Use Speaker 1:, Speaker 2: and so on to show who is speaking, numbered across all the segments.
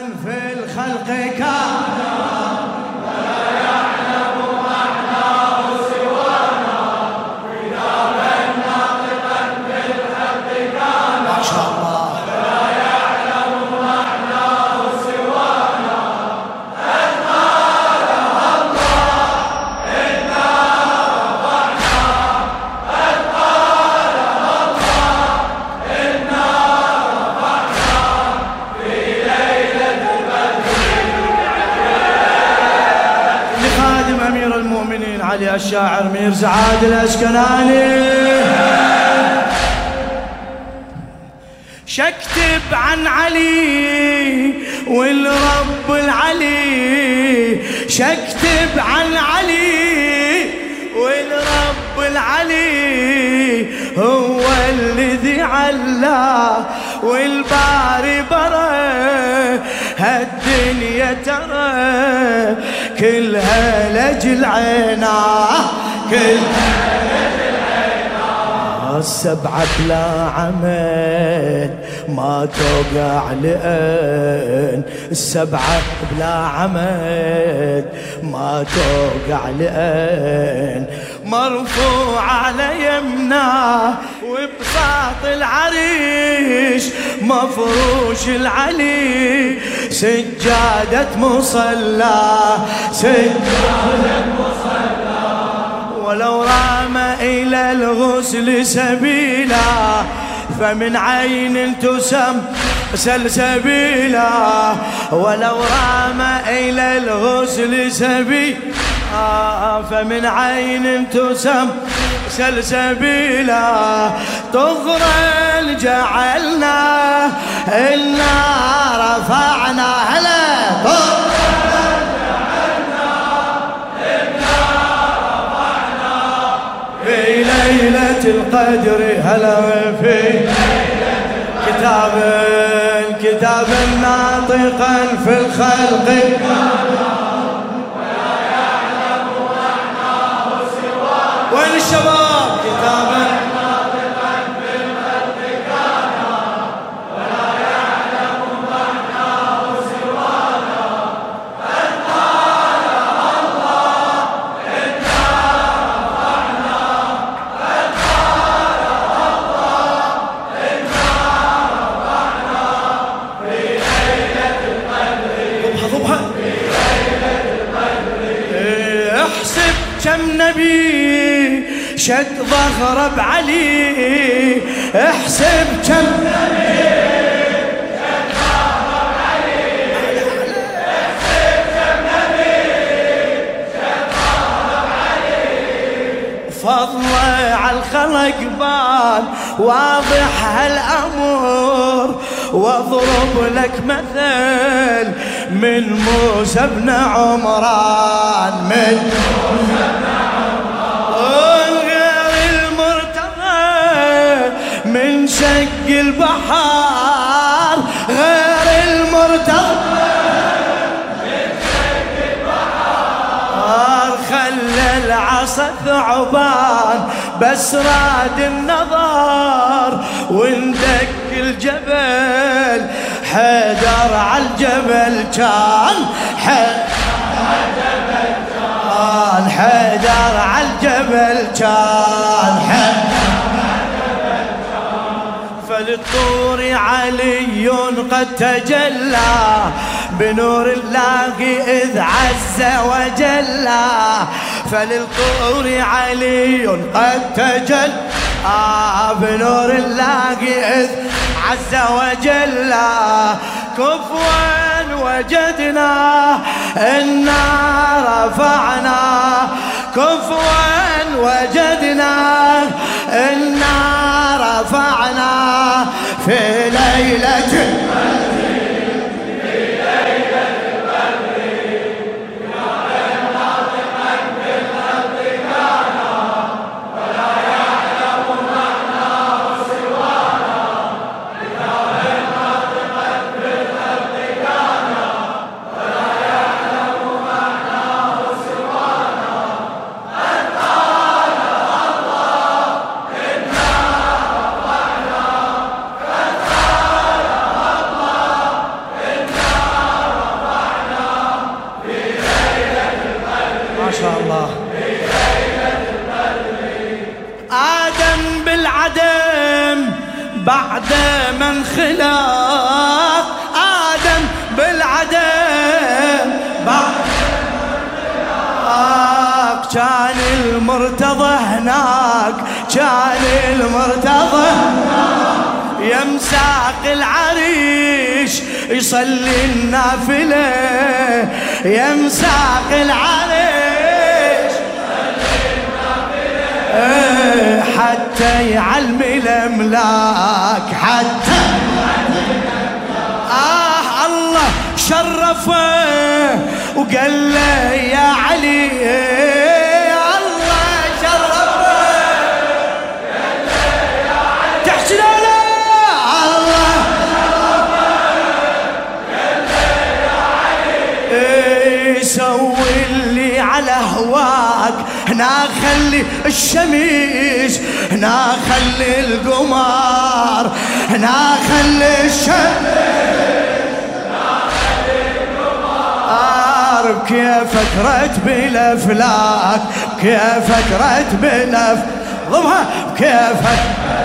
Speaker 1: في الخلق كان
Speaker 2: ولا يعلم معناه سوانا كتابا ناطقا بالحق كان
Speaker 1: ما شاء الله
Speaker 2: ولا يعلم معناه سوانا إنا رفعنا في ليلة
Speaker 1: لخادم أمير المؤمنين علي الشاعر ميرزا عادل الأسكناني. شكتب عن علي والرب العلي، شكتب عن علي والرب العلي، هو الذي علاه والباري برا هالدنيا ترى كلها لجل عيناه، كلها السبعة بلا عمل ما توقع لأن، السبعة بلا عمل ما توقع لأن، مرفوع على يمناه وبساط العريش مفروش العلي، سجادة مصلى سجادة مصلى، ولو رام إلى الغسل سبيلا فمن عين تسم سلسبيلا، ولو رام إلى الغسل سبيلا فمن عين تسم سلسبيلا، طغرا جعلنا إنا رفعنا هلا في ليلة القدر هلا في كتابا ناطقا في الخلق
Speaker 2: ولا يعلم معناه سوانا
Speaker 1: وين الشباب كتابا
Speaker 2: ناطقا بالخلق كان ولا يعلم معناه سوانا إنا
Speaker 1: احسب كم نبي شد ظهره بعلي، احسب كم نبي
Speaker 2: شد ظهره بعلي، احسب كم نبي شد ظهره بعلي،
Speaker 1: فضله على الخلق بان واضح هالأمر، واضرب لك مثل من موسى بن عمران، من موسى بن عمران غير المرتضى من شق البحر، غير المرتضى من شق البحر، خلى العصا ثعبان بس راد النظر واندق الجبل، حيدر على الجبل كان حيدر على الجبل كان فللطور علي قد تجلى بنور الله إذ عز وجل، فللطور علي قد تجلى بنور الله إذ عز وجل، كفوا وجدنا إنا رفعنا، كفوا وجدنا إنا رفعنا في ليلة بعد ما انخلق آدم بالعدم، بعد كان المرتضى هناك، كان المرتضى يا مساق العريش يصلي النافلة، يا مساق العريش يصلي النافلة، حتى يعلم الأملاك، حتى الله شرفه وقال له يا علي، الله شرفه قال له يا علي، تحكي له الله شرفه قال له يا علي، سوي اللي على هواك، هنا خلي الشمس، هنا خلي القمر، هنا خلي الشمس، كيفك رتب الافلاك، كيفك رتب ضمها، كيفك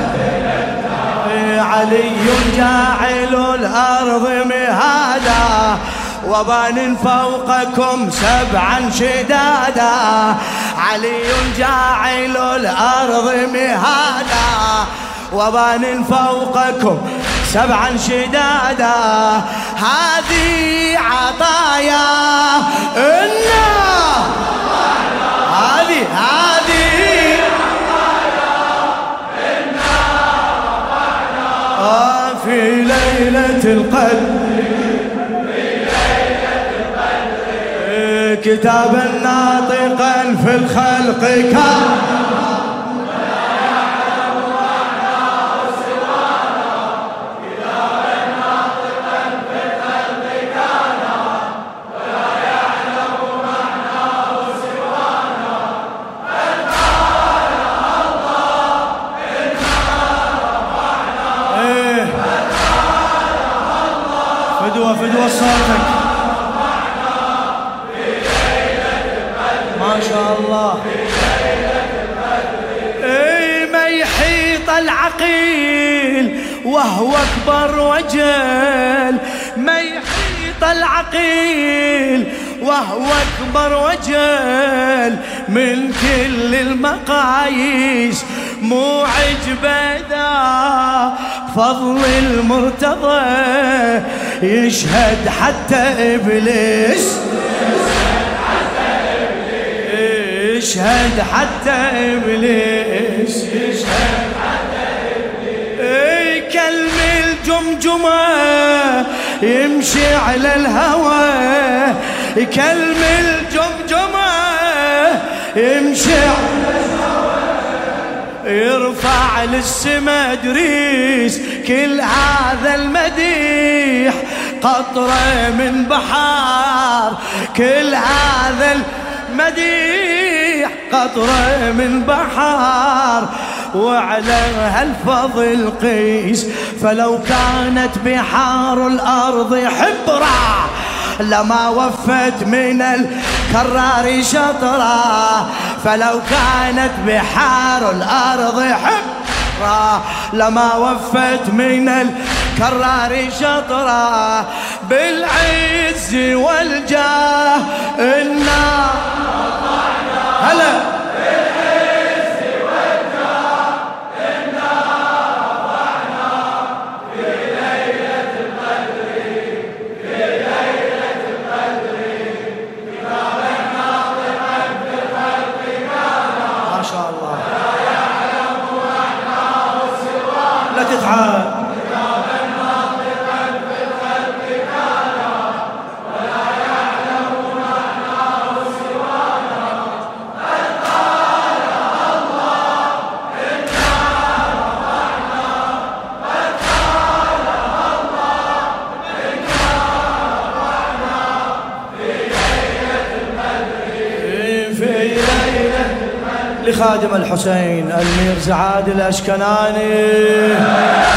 Speaker 1: علي جاعل الارض مهادا، وبان فوقكم سبعا شدادا، علي جاعل الارض مهادا، وبان فوقكم سبعا شدادا، هذه عطايا النار، هذه في ليلة القدر، كتابا ناطقا في الخلق كان، فدوى صوتك ما شاء الله. ما يحيط العقيل وهو اكبر وجل، ما يحيط العقيل وهو اكبر وجل، من كل المقاييس مو عجبه ذا فضل المرتضى، يشهد حتى إبليس، يشهد حتى إبليس، يشهد حتى إبليس، كلم الجمجمة يمشي على الهوى، كلم الجمجمة يمشي على الهوى، يرفع للسما دريس كل هذا المديح، قطرة من بحار كل هذا المديح، قطرة من بحار، وعلى هالفضل قيس، فلو كانت بحار الأرض حبرة لما وفت من الكرار شطرة، فلو كانت بحار الأرض حبرة لما وفت من الكرار شطرة، بالعز والجاه النار هلا، بالعز والجاه النار رفعنا، في ليلة القدر، في ليلة القدر، كتابا ناطقا في الخلق كان، ما شاء الله، لا يعلم معناه سوانا، لا تتعب، كتابا ناطقا في الخلق كان، ولا يعلم معناه سوانا، قد قال الله إنا رفعنا، قد قال الله إنا رفعنا، في ليلة القدر، في ليلة لخادم الحسين الميرزا عادل الأشكناني.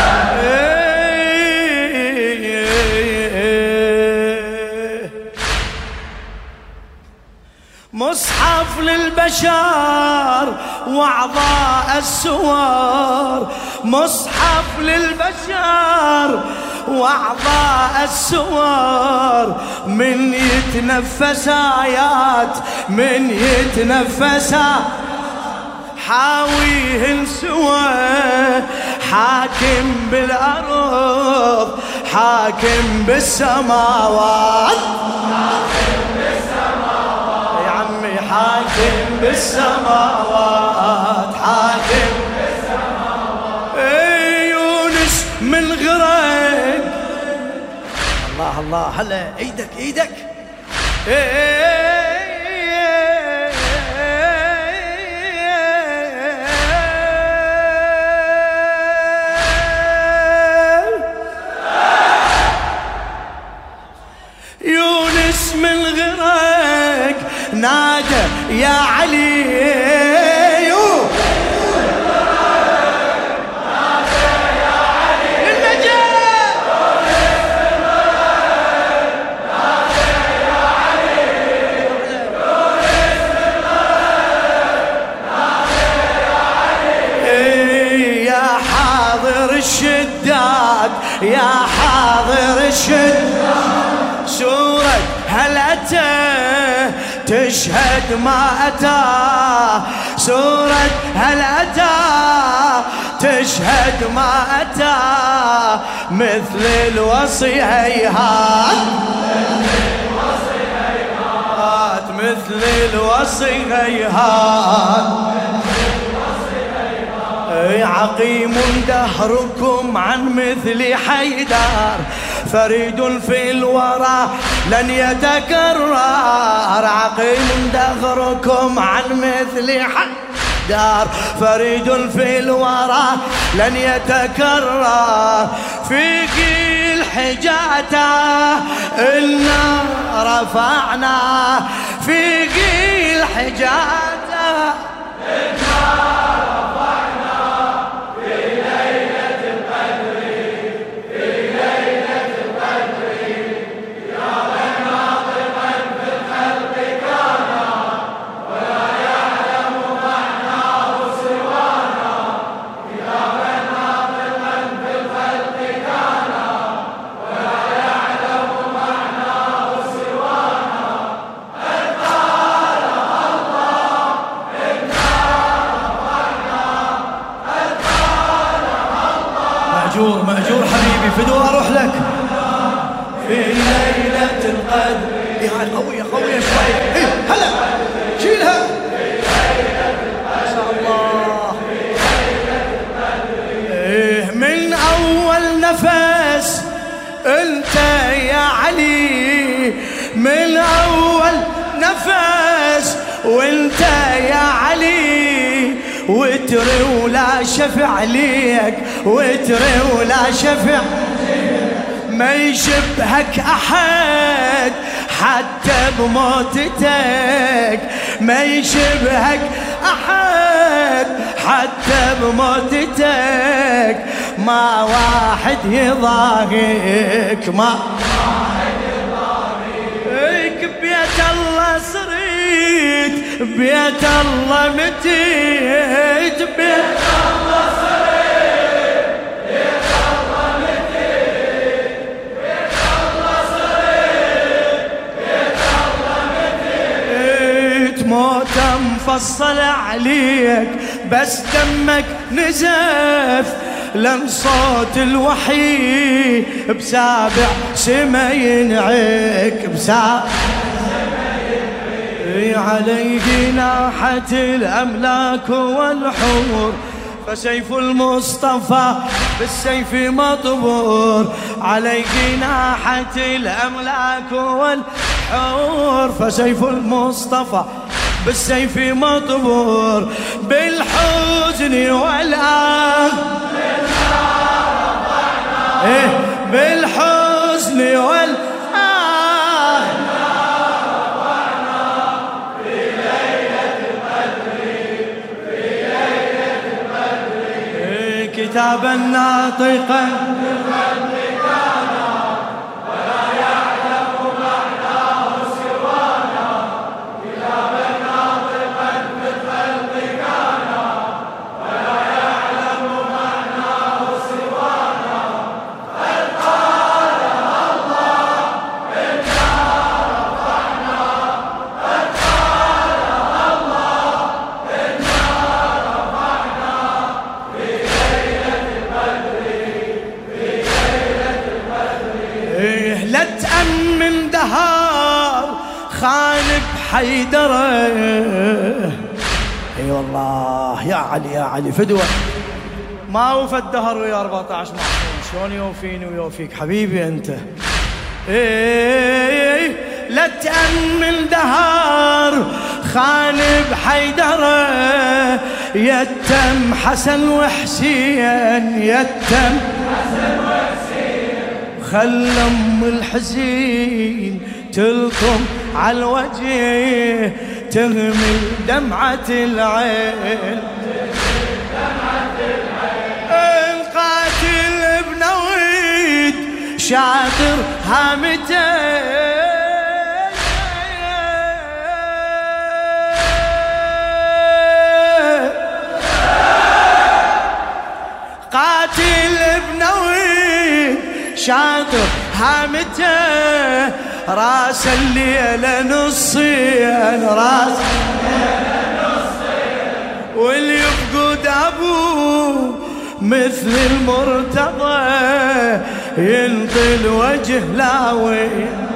Speaker 1: مصحف للبشر وأعضاء السور، مصحف للبشر وأعضاء السور، من يتنفس آيات من يتنفس حاويهن سوى، حاكم بالأرض حاكم بالسماوات، يا عمي حاكم بالسماوات، حاكم بالسماوات. يونس من غرق، الله الله هلا ايدك ايدك. يونس من غرق نادى يا علي، الشداد يا حاضر الشداد، سورة هل أتى تشهد ما أتى، سورة هل أتى تشهد ما أتى، مثل الوصي هيهات، مثل الوصي هيهات. عقيم دهركم عن مثل حيدر، فريد في الورى لن يتكرر، عقيم دهركم عن مثل حيدر، فريد في الورى لن يتكرر، فيك الحجاته إنا رفعنا، فيك الحجاته مأجور حبيبي فدوى أروح لك في ليلة القدر. يعني قوية قوية شوي، هلا شيلها في ليلة القدر، ما شاء الله. من أول نفس أنت يا علي، من أول نفس وأنت يا علي، وتري ولا شفع ليك، وتري ولا شفع، ما يشبهك أحد حتى بموتتك، ما يشبهك أحد حتى بموتتك، ما واحد يضاهيك، ما واحد يضاهيك، بيت الله صريت، بيت الله متيت، بيت الله صريت، بيت الله متيت، بيت الله صريت، بيت الله متيت، موته مفصل عليك بس دمك نزف، لن صوت الوحي بسابع سما ينعك، بسابع عليه ناحت الأملاك والحور، فسيف المصطفى بالسيف مطبور، عليه ناحت الأملاك والحور، فسيف المصطفى بالسيف مطبور، بالحزن والآه بالحزن والآه كتابا ناطقا ولا يعلم معناه سوانا، كتابا لا تأمن دهار خان بحيدره. اي والله يا علي يا علي فدوة، ما وفى الدهر ويا 14 معصوم، شلون يوفيني ويوفيك حبيبي انت. اي لا تأمن دهار خان بحيدره، يتم حسن وحسين، يتم حسن وحسين، خل ام الحزين تلطم على الوجه، تهمل دمعة العين. القاتل بنويد شاطر هامتين، قاتل بنويد شاطر هامته، راس الليلة نصين، راس الليلة نصين، واللي يفقد أبوه مثل المرتضى، ينطي الوجه لاوي،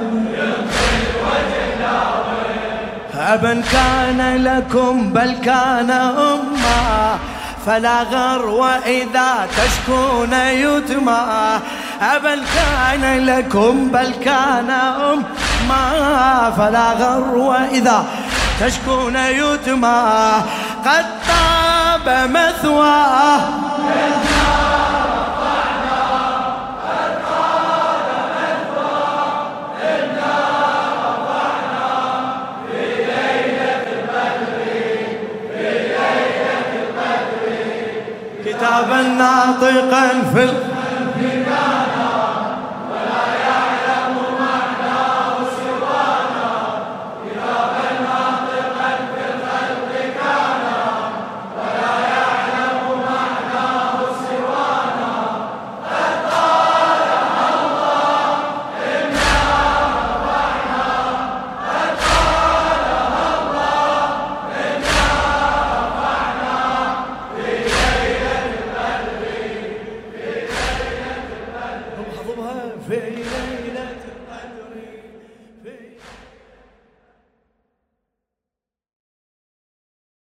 Speaker 1: أبا كان لكم بل كان أمة، فلا غر وإذا تشكون يتمى. أبا كان لكم بل كان أمة، فلا غر وإذا تشكون يتمى. قد طاب مثواه كتابا ناطقا في